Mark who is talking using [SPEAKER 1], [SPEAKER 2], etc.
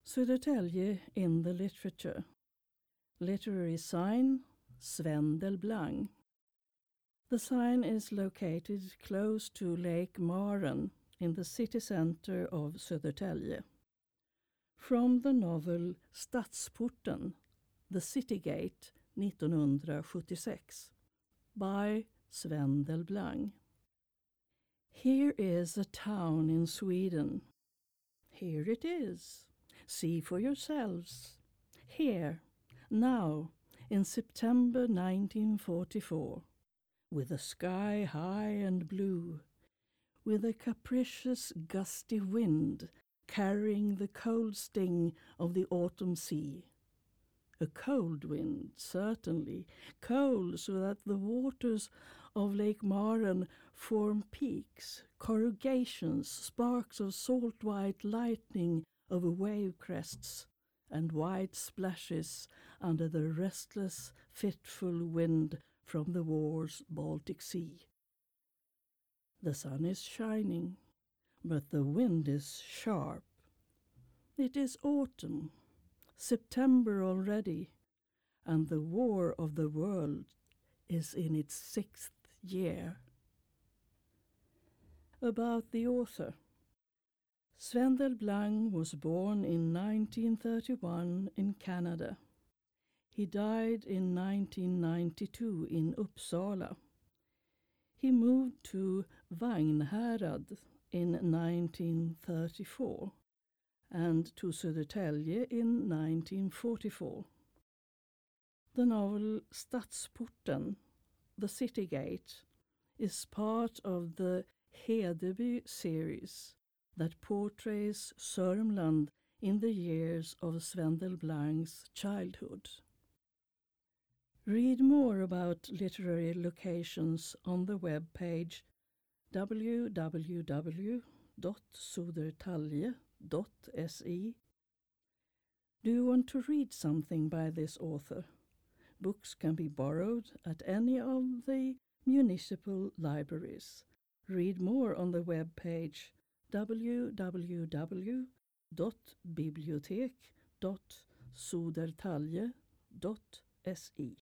[SPEAKER 1] Södertälje in the literature. Literary sign, Sven Delblanc. The sign is located close to Lake Maren in the city center of Södertälje. From the novel Stadsporten, The City Gate, 1976, by Sven Delblanc. Here is a town in Sweden. Here it is. See for yourselves. Here, now, in September 1944, with a sky high and blue, with a capricious gusty wind carrying the cold sting of the autumn sea. A cold wind, certainly, cold so that the waters of Lake Maren form peaks, corrugations, sparks of salt-white lightning over wave crests, and white splashes under the restless, fitful wind from the war's Baltic Sea. The sun is shining, but the wind is sharp. It is autumn, September already, and the war of the world is in its 6th year. About the author. Sven Delblanc was born in 1931 in Canada. He died in 1992 in Uppsala. He moved to Vagnhärad in 1934 and to Södertälje in 1944. The novel Stadsporten, The City Gate, is part of the Hedeby series that portrays Sörmland in the years of Sven Delblanc's childhood. Read more about literary locations on the webpage www.sodertalje.se. Do you want to read something by this author? Books can be borrowed at any of the municipal libraries. Read more on the webpage www.bibliotek.sodertalje.se.